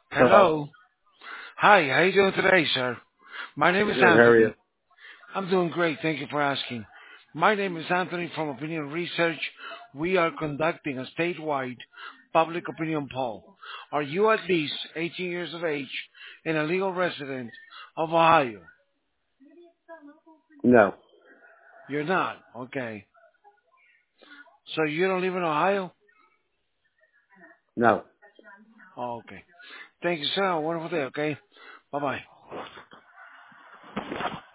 Hello. Hello. Hi, how you doing today, sir? My name is Good. How are you? Anthony. I'm doing great. Thank you for asking. My name is Anthony from Opinion Research. We are conducting a statewide public opinion poll. Are you at least 18 years of age and a legal resident of Ohio? No. You're not. Okay. So you don't live in Ohio? No. Oh, okay. Thank you, sir. Have a wonderful day, okay? Bye-bye.